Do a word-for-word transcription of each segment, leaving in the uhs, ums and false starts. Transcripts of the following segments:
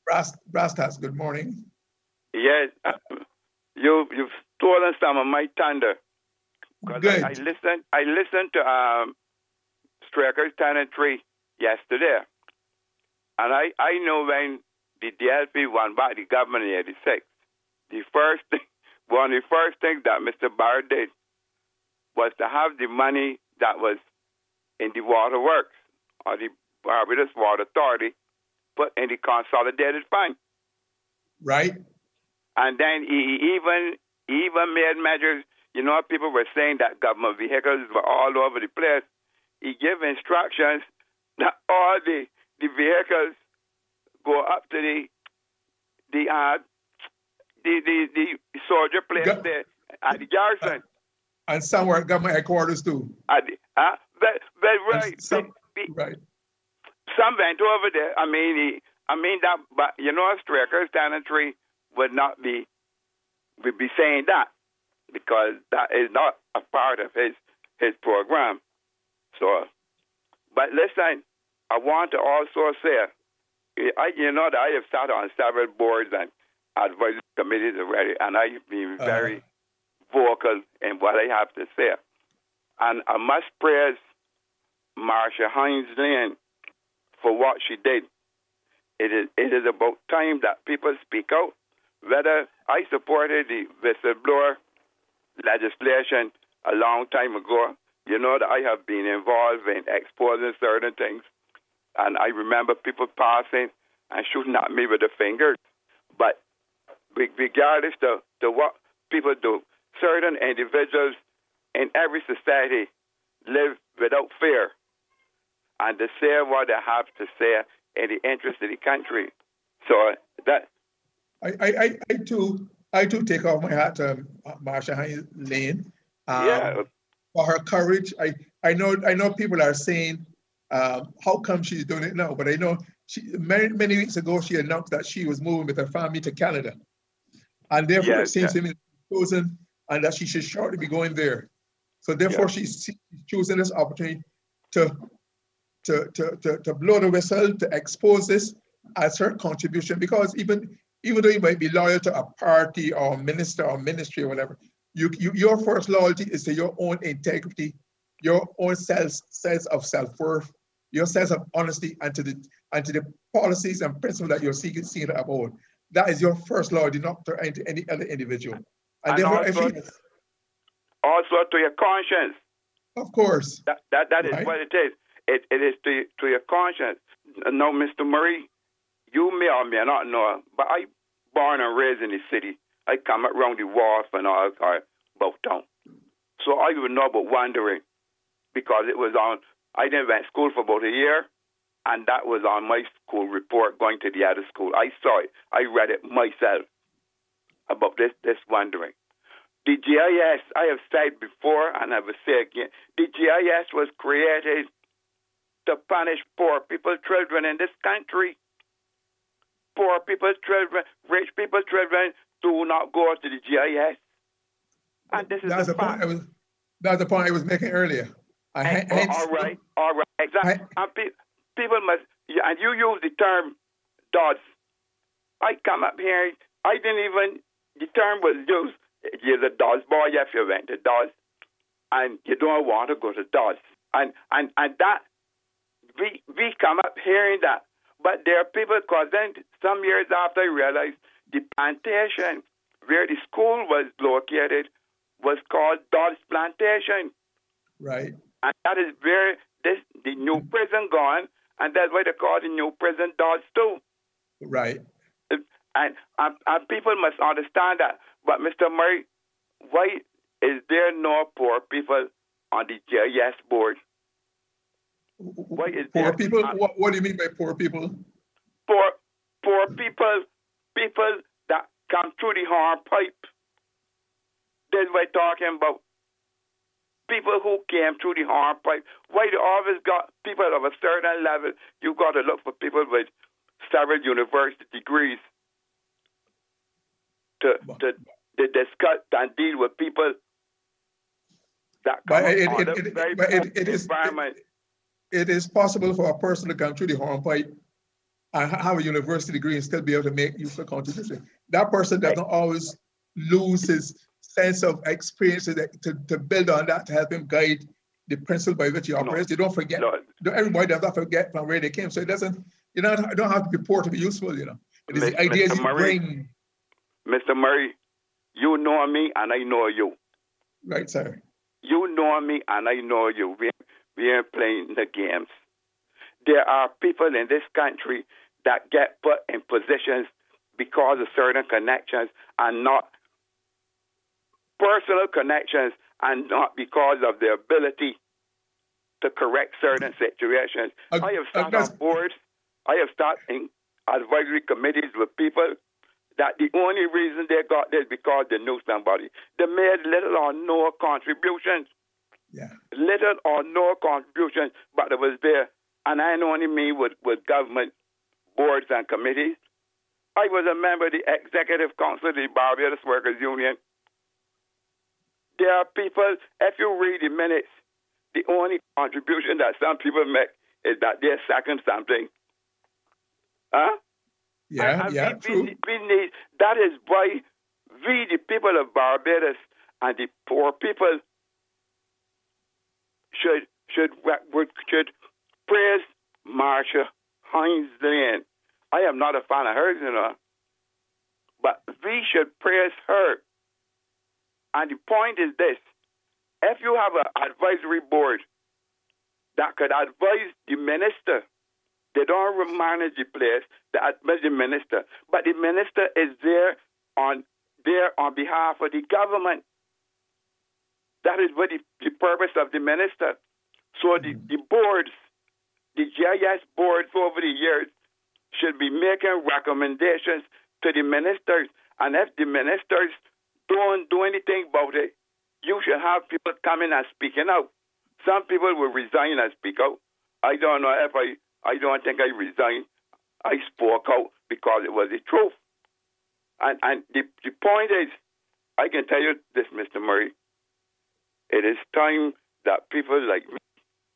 Rast, Rastas, good morning. Yes, uh, you you've stolen some of my thunder because I, I Good. listened. I listened to um, Stryker's Tenantry yesterday, and I I know when the D L P won back the government in eighty-six, the first thing, one of the first things that Mister Barrett did was to have the money that was in the waterworks or the Barbados Water Authority put in the consolidated fund. Right. And then he even he even made measures. You know, people were saying that government vehicles were all over the place. He gave instructions that all the the vehicles go up to the the uh, the, the the soldier place Go, there at the uh, garrison. and somewhere at government headquarters too. At the, uh, but, but And right, but, some, but, right. some went over there. I mean, he, I mean that. But you know, Stryker's Tenantry would not be would be saying that, because that is not a part of his his program. So, but listen, I want to also say, I, you know, that I have sat on several boards and advisory committees already, and I've been Uh, very vocal in what I have to say. And I must praise Marsha Hines Lane for what she did. It is it is about time that people speak out. Whether I supported the whistleblower legislation a long time ago, you know that I have been involved in exposing certain things. And I remember people passing and shooting at me with the fingers. But regardless to, to what people do, certain individuals in every society live without fear and to say what they have to say in the interest of the country. So that I, I, I, I too, I too take off my hat to Marsha Hines Lane yeah, um, for her courage. I, I know, I know people are saying, um, how come she's doing it now? But I know she, many, many weeks ago she announced that she was moving with her family to Canada, and therefore yeah, it seems yeah. to me chosen, and that she should shortly be going there. So Yeah. therefore she's, she's choosing this opportunity to to, to, to, to blow the whistle, to expose this as her contribution, because even even though you might be loyal to a party or minister or ministry or whatever, you, you your first loyalty is to your own integrity, your own sense, sense of self-worth, your sense of honesty, and to the and to the policies and principles that you're seeking, seeking to uphold. That is your first loyalty, not to any, any other individual. And And therefore, I also feel, also to your conscience. of course, That that, that is right? what it is. It it is to to your conscience. Now, Mister Murray, you may or may not know, but I born and raised in the city. I come around the wharf and all uh, about town. So I would know about wandering because it was on I didn't went to school for about a year, and that was on my school report going to the other school. I saw it. I read it myself about this this wandering. The G I S, I have said before and I will say again, the G I S was created to punish poor people's children in this country. Poor people's children, rich people's children do not go to the G I S. And this is That's the the point fact. I was. That's the point I was making earlier. I, And, oh, all hence, right, all right, exactly. I, And pe- people must, and you use the term dots. I come up here, I didn't even, the term was used, you're the dots boy if you went to dots, and you don't want to go to dots. And, and, and that, we, we come up hearing that. But there are people, because then some years after I realized the plantation where the school was located was called Dodds Plantation. right. And that is where this the new prison gone, and that's why they call the new prison Dodds too. Right. And, and, and people must understand that. But Mister Murray, why is there no poor people on the G I S board? Why is Poor there people? uh, What, what do you mean by poor people? poor poor people people that come through the hornpipe? That's what we're talking about. People who came through the hornpipe. Why they always got people of a certain level? You got to look for people with several university degrees to to, to discuss and deal with people that come But up it, on it, a it, very but poor it, it is environment. it, it is possible for a person to come through the hornpipe and have a university degree and still be able to make useful contribution. That person doesn't always lose his sense of experience to, to build on that, to help him guide the principle by which he operates. No. You don't forget, no. Everybody does not forget from where they came. So it doesn't, you know, you don't have to be poor to be useful, you know. It is the ideas you bring. Mister Murray, you know me and I know you. Right, sir. You know me and I know you. We, we are playing the games. There are people in this country that get put in positions because of certain connections and not personal connections and not because of their ability to correct certain situations. Uh, I have sat uh, on boards, I have sat in advisory committees with people that the only reason they got this because they knew somebody. They made little or no contributions. Yeah. Little or no contributions, but it was there. And I only mean with, with government boards and committees. I was a member of the Executive Council of the Barbados Workers Union. There are people, if you read the minutes, the only contribution that some people make is that they're second something. Huh? Yeah, and, and yeah, we, true. We, we need, that is why we, the people of Barbados and the poor people, should should should praise Marsha Hines Lane. I am not a fan of hers, you know, but we should praise her. And the point is this: if you have an advisory board that could advise the minister, they don't manage the place, they advise the minister, but the minister is there on there on behalf of the government. That is what the, the purpose of the minister. So the, the boards, the G I S boards over the years should be making recommendations to the ministers. And if the ministers don't do anything about it, you should have people coming and speaking out. Some people will resign and speak out. I don't know if I, I don't think I resigned. I spoke out because it was the truth. And, and the, the point is, I can tell you this, Mister Murray, it is time that people like me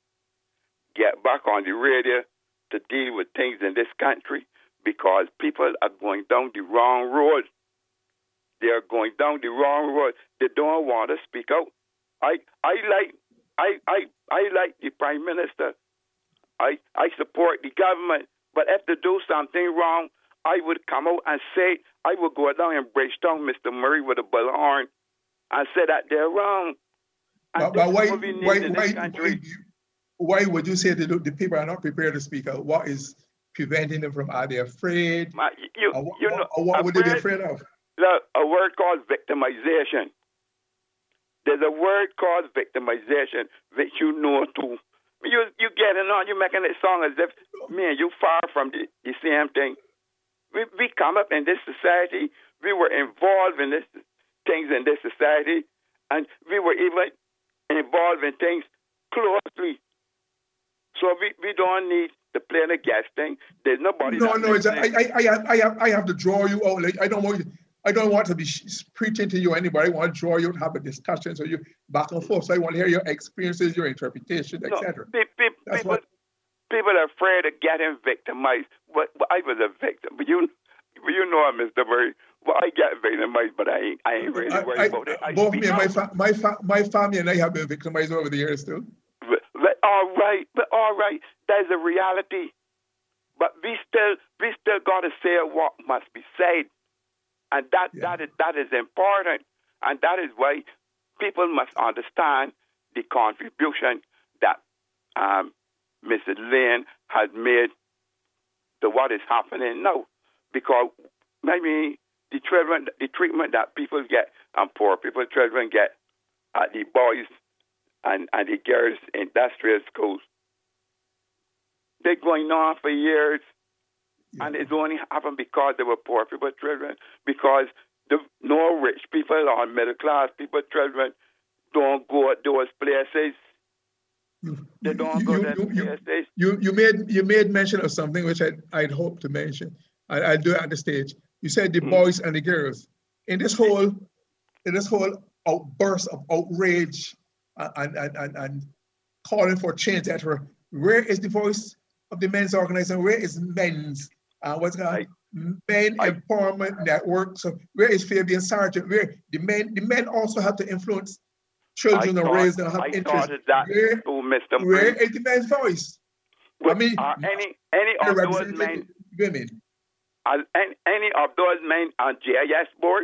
get back on the radio to deal with things in this country because people are going down the wrong road. They are going down the wrong road. They don't want to speak out. I I like I I I like the Prime Minister. I I support the government. But if they do something wrong, I would come out and say I would go down and break down Mister Murray with a bullhorn and say that they're wrong. But, but why, why, why, why, why would you say that the people are not prepared to speak out? What is preventing them from? Are they afraid? Ma, you, or, you know, or what would they be afraid of? Look, a word called victimization. There's a word called victimization which you know too. You you getting on, you making it sound as if me and you far from the, the same thing. We we come up in this society. We were involved in this things in this society, and we were even involved in things closely. So we, we don't need to play the gas thing. There's nobody. No, no, it's a, I, I, I, I, have, I have to draw you out. Like I don't want, I don't want to be preaching to you anybody. I want to draw you to have a discussion, so you back and forth. So I want to hear your experiences, your interpretation, et cetera. No, pe- pe- people, what... people are afraid of getting victimized. But, but I was a victim. But you, you know, Mister Murray. Well, I get victimized, but I ain't, I ain't really worried I, I, about it. I both me and my, fa- my, fa- my family and I have been victimized over the years too. But, but all right, but all right, that's a reality. But we still, we still got to say what must be said, and that yeah. that is that is important, and that is why people must understand the contribution that um, Missus Lane has made to what is happening now, because maybe. The children, the treatment that people get, and poor people, children get at the boys and, and the girls' industrial schools, they're going on for years, yeah. and it's only happened because they were poor people, children, because the no rich people or middle class people, children, don't go at those places. You, they don't you, go you, to those you, places. You, you made you made mention of something which I'd, I'd hope to mention. I, I'll do it at the stage. You said the mm. boys and the girls. In this whole, in this whole outburst of outrage and, and, and, and calling for change, et cetera, where is the voice of the men's organization? Where is men's uh, what's it called? I, Men I, Empowerment Network. So where is Fabian Sargent? Where the men, the men also have to influence I children and thought, raise them, have I interest. thought of that Where, too, Mister where Murray. is the men's voice? I But mean, are any any of those represented men, women. are any, any of those men on J I S board?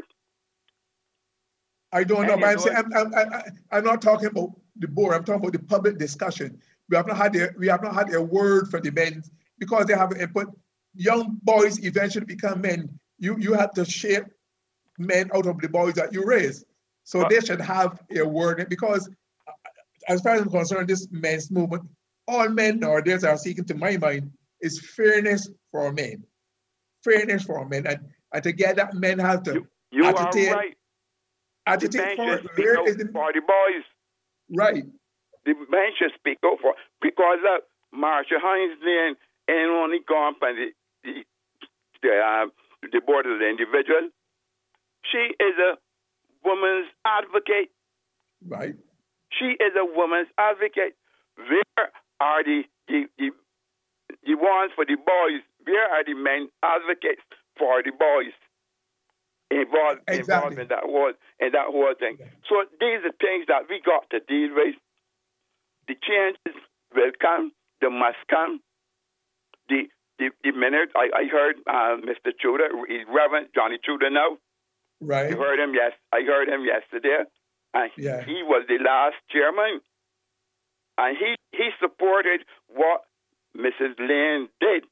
I don't know, Any but of I'm saying those? I'm, I'm, I'm, I'm not talking about the board. I'm talking about the public discussion. We have not had a, we have not had a word for the men because they have input. Young boys eventually become men. You you have to shape men out of the boys that you raise. So But they should have a word because, as far as I'm concerned, this men's movement, all men nowadays are seeking, to my mind, is fairness for men. Fairness for men. And, and to get that, men have to you, you are agitate, right. The agitate men for should speak where out is the for the boys. right. The men should speak out for, because look, Marsha Hines Lane ain't only gone by the the the, uh, the board of the individual. She is a woman's advocate. Right. She is a woman's advocate. Where are the the, the the ones for the boys? Where are the men advocates for the boys? Involved, Exactly. involved in that whole in that whole thing. So these are things that we got to deal with. The changes will come. They must come. The the, the minute I, I heard uh, Mister Tudor, Reverend Johnny Tudor now. Right. You heard him yes. I heard him yesterday, and Yeah. he was the last chairman, and he he supported what Missus Lane did.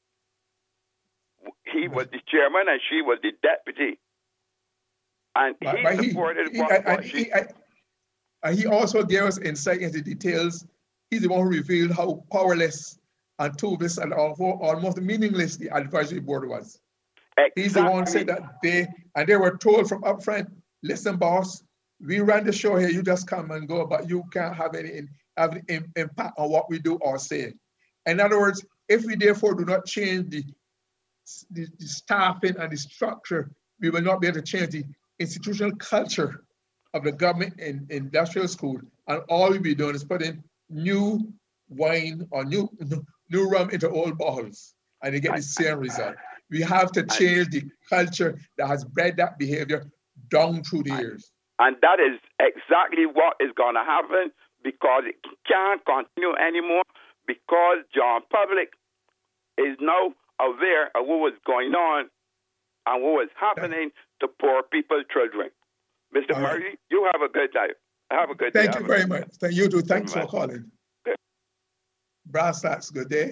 He was the chairman, and she was the deputy. And But, he but supported he, he, what, and what he, she... he, and he also gave us insight into details. He's the one who revealed how powerless and toothless and almost meaningless the advisory board was. Exactly. He's the one who said that they, and they were told from up front, listen, boss, we ran the show here, you just come and go, but you can't have any have any impact on what we do or say. In other words, if we therefore do not change the, the, the staffing and the structure, we will not be able to change the institutional culture of the government and industrial school. And all we'll be doing is putting new wine or new, new rum into old bottles, and you get the same result. We have to change the culture that has bred that behavior down through the years. And that is exactly what is going to happen, because it can't continue anymore, because John Public is now aware of what was going on and what was happening to poor people, children. Mister All Murray, right. you have a good day. Have a good Thank day. you very much. Thank you too. Thanks Good for calling. Good. Brass Tacks, good day.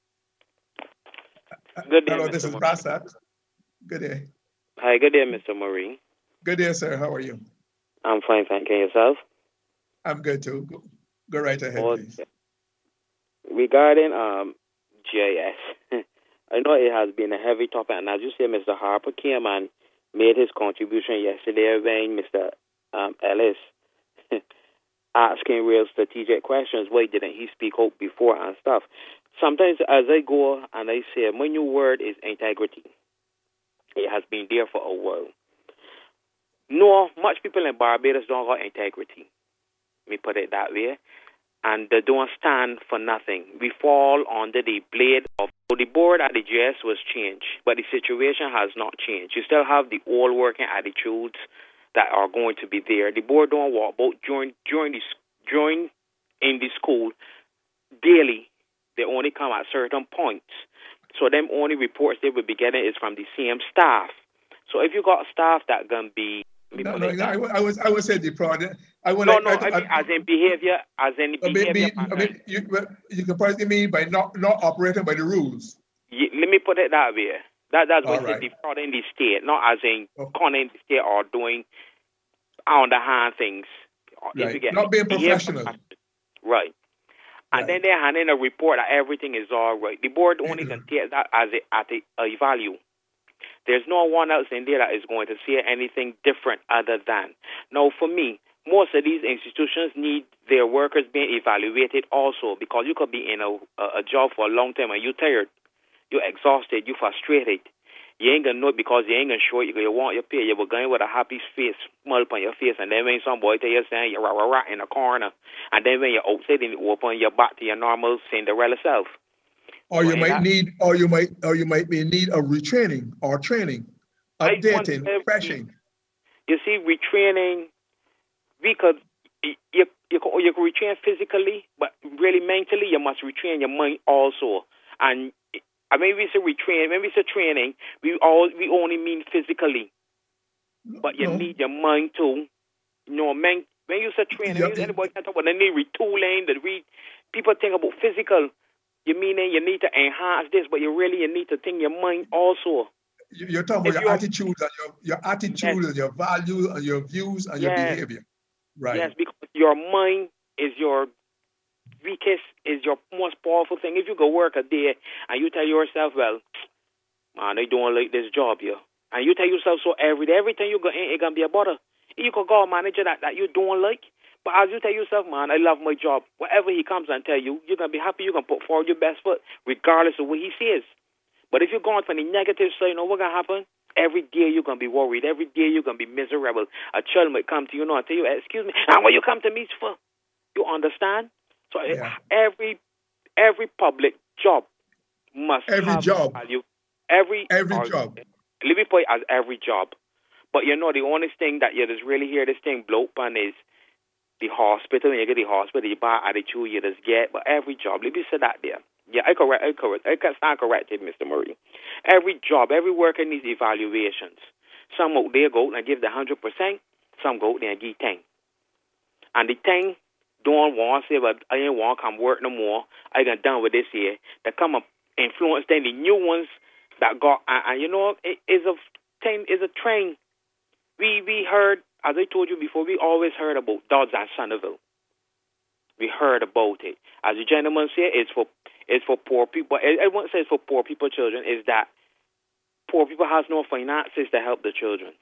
Good day, Hello, Mister this is Murray. Brass Tacks. Good day. Hi, good day, Mister Murray. Good day, sir. How are you? I'm fine, thank you. Yourself? I'm good too. Go, go right ahead, Okay. please. Regarding um, G I S, I know it has been a heavy topic, and as you say, Mister Harper came and made his contribution yesterday when Mister Um, Ellis asking real strategic questions. Why didn't he speak out before and stuff? Sometimes as I go and I say, my new word is integrity. It has been there for a while. No, much people in Barbados don't have integrity. Let me put it that way. And they don't stand for nothing. We fall under the blade of... So the board at the G S was changed, but the situation has not changed. You still have the old working attitudes that are going to be there. The board don't walk about during, during, the, during in the school daily. They only come at certain points. So them only reports they will be getting is from the same staff. So if you got staff that can be... No, no, no, I, I was I would say the product. I would no, like, no, I, I mean I, as in behavior, as in I mean, behavior I pattern. mean, you, you can probably mean by not not operating by the rules. Yeah, let me put it that way. That that's All going right. to defraud in the state, not as in Oh. conning the state or doing underhand things. If Right. you get Not me. being Behavior professional. pattern. Right. And Right. then they're handing a report that everything is all right. The board only can take that as a at a, a value. There's no one else in there that is going to say anything different other than. Now, for me, most of these institutions need their workers being evaluated also, because you could be in a, a job for a long time and you're tired, you're exhausted, you're frustrated. You ain't going to know it because you ain't going to show it. You want your pay. You were going with a happy face, smile on your face, and then when some boy tell you saying you're rah, rah, rah in a corner, and then when you're outside and you open your back to your normal Cinderella self. Or you Well, might that, need, or you might, or you might be in need of retraining or training, I want updating, every, refreshing. you see, retraining, we could, you, you, you, could, you could retrain physically, but really mentally, you must retrain your mind also. And I mean, we say retrain, when we say training, we all we only mean physically, but you No. need your mind too. You know, man, when you say training, Yeah, when you, anybody can talk about the need retooling, the re, people think about physical. You meaning you need to enhance this, but you really you need to think your mind also. you- You're talking If about your you're attitude and your, your yes, attitude and your values and your views and your yes, behavior. Right. yes, because your mind is your weakest, is your most powerful thing. If you go work a day and you tell yourself, well, man, I don't like this job here. And you tell yourself so every day, every time you go in, it's going to be a bother. You could go a manager that, that you don't like, but as you tell yourself, man, I love my job. Whatever he comes and tell you, you're going to be happy, you're going to put forward your best foot, regardless of what he says. But if you're going from the negative side, you know what's going to happen? Every day you're going to be worried. Every day you're going to be miserable. A child might come to you now and tell you, excuse me, and what you come to me for? You understand? So Yeah. every every public job must Every have job. value. Every, Every or, job. let me put it as every job. But you know, the only thing that you just really hear this thing blow up on is the hospital. When you get the hospital, you buy attitude, you just get. But every job, let me say that there. Yeah, I correct, I correct, I can stand corrected, Mister Murray. Every job, every worker needs evaluations. Some out there go and give the hundred percent. Some go out there and give ten. And the ten don't want to say, but I ain't want to come work no more. I got done with this year. They come and influence then the new ones that got, and, and you know, it is a thing, is a train. We we heard, as I told you before, we always heard about Dodds and Sonneville. We heard about it. As the gentleman said, it's for it's for poor people. Everyone says for poor people, children, is that poor people has no finances to help the children.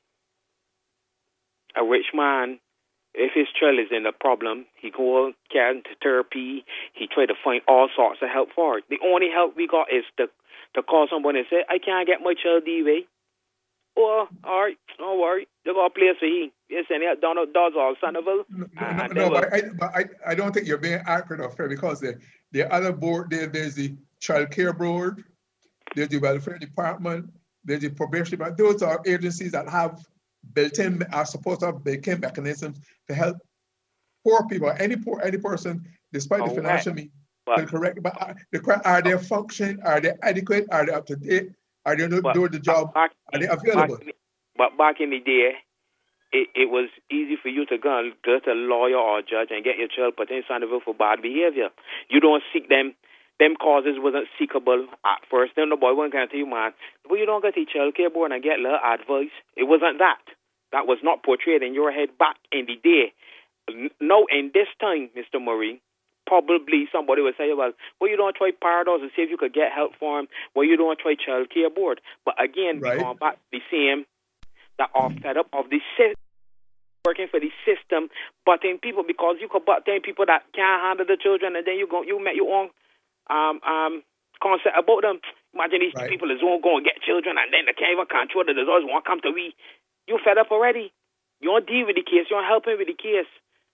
A rich man, if his child is in a problem, he go carry him to therapy. He try to find all sorts of help for it. The only help we got is to to call someone and say, I can't get my child D V. Oh, all right, don't worry. They got a place for him. Yes, and he down at Dodds or Sonneville. No, no, no, will, but, I, but I, I don't think you're being accurate or fair because the, the other board, there, there's the child care board, there's the welfare department, there's the probation department. Those are agencies that have built-in, are supposed to have built-in mechanisms to help poor people, any poor, any person, despite the financial means, but, correct. But are, the, are they functioning? Are they adequate? Are they up to date? Are they doing the job? Back, are they available? Back in, but back in the day, it, it was easy for you to go and get a lawyer or a judge and get your child put in Sonneville for bad behavior. You don't seek them. Them causes wasn't seekable at first. Then the boy wasn't going to tell you, man, well, you don't get the child care board and get little advice. It wasn't that. That was not portrayed in your head back in the day. Now, in this time, Mister Murray, probably somebody would say, well, well, you don't try Paradox and see if you could get help for him. Well, you don't try child care board. But again, right. We're going back to the same, that are fed up of the system, working for the system, butting people, because you could butt people that can't handle the children, and then you go, you make your own um, um, concept about them. Imagine these right. people is all going to get children, and then they can't even control it. There's always one come to we. You fed up already. You don't deal with the case. You don't help him with the case.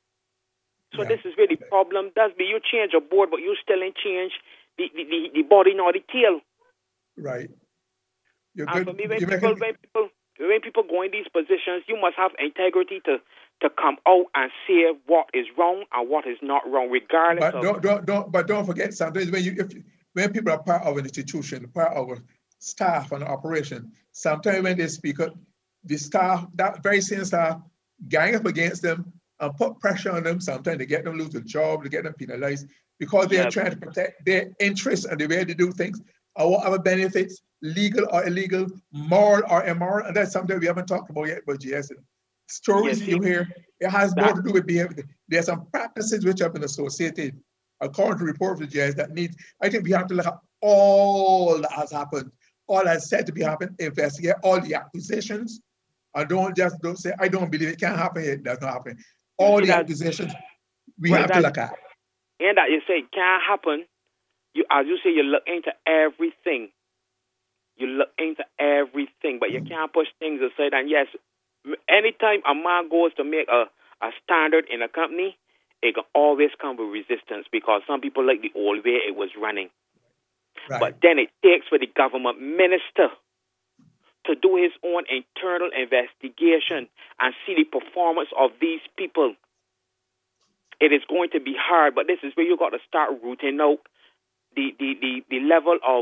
So yeah. This is really the problem. That's be you change your board, but you still ain't change the, the, the, the body nor the tail. Right. You're and good. for me, when You're people, making... when people when people go in these positions, you must have integrity to, to come out and say what is wrong and what is not wrong, regardless but of. Don't, don't, don't, but don't forget, sometimes when you if when people are part of an institution, part of a staff and operation, sometimes when they speak up, the staff, that very same staff, gang up against them and put pressure on them. Sometimes they get them lose a job, they get them penalized because they are yep. trying to protect their interests and the way they do things, or whatever benefits, legal or illegal, moral or immoral. And that's something we haven't talked about yet, but yes, stories yes, you hear, it has that, more to do with behavior. There are some practices which have been associated, according to reports of the G S, that needs, I think we have to look at all that has happened, all that's said to be happening, investigate all the accusations, and don't just don't say, I don't believe it can't happen here, it does not happen. All the that, accusations we have to look at. And that you say can't happen, you as you say, you look into everything. You look into everything, but you can't push things aside. And yes, anytime a man goes to make a, a standard in a company, it can always come with resistance because some people like the old way it was running. Right. But then it takes for the government minister to do his own internal investigation and see the performance of these people. It is going to be hard, but this is where you got to start rooting out the, the, the, the level of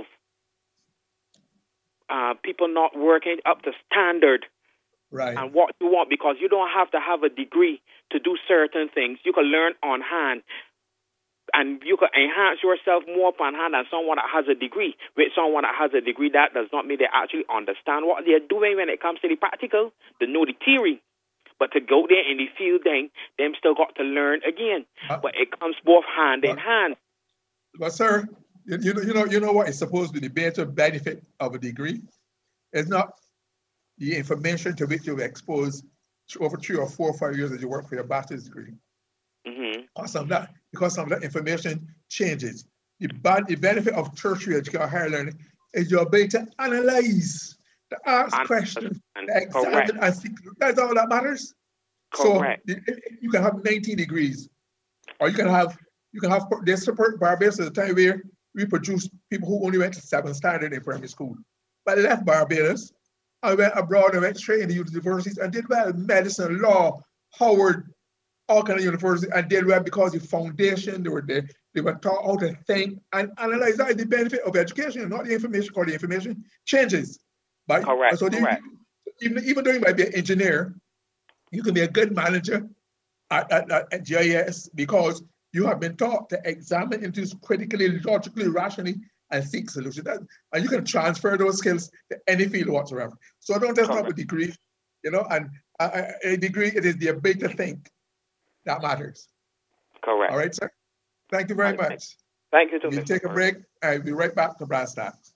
uh, people not working up to standard. Right. And what you want, because you don't have to have a degree to do certain things. You can learn on hand, and you can enhance yourself more upon hand than someone that has a degree. With someone that has a degree, that does not mean they actually understand what they're doing when it comes to the practical. They know the theory, but to go there in the field, then them still got to learn again. Uh, but it comes both hand but, in hand. But sir, you, you know, you know, you know what is supposed to be the better benefit of a degree? It's not the information to which you've exposed over three or four or five years that you work for your bachelor's degree. Mm-hmm. Because some of that, because some of that information changes. The, bad, the benefit of tertiary education or higher learning is your ability to analyze, to ask and, questions, and, to examine and think. That's all that matters. Correct. So you can have nineteen degrees, or you can have you can have there's support Barbados at the time where we produced people who only went to seventh standard in primary school, but left Barbados. I went abroad and went straight into universities and did well. Medicine, law, Howard, all kind of universities, and did well because the foundation, they were there, they were taught how to think and analyze. That is the benefit of education, not the information, because the information changes. But, correct, so correct. You, even, even though you might be an engineer, you can be a good manager at, at, at, at G I S because you have been taught to examine into critically, logically, rationally, and seek solutions. That, and you can transfer those skills to any field whatsoever. So don't just have a degree, you know, and a, a degree, it is the ability to think that matters. Correct. All right, sir. Thank you very much. Thank you. Too, we'll take a break. I'll be right back to Brass Tacks.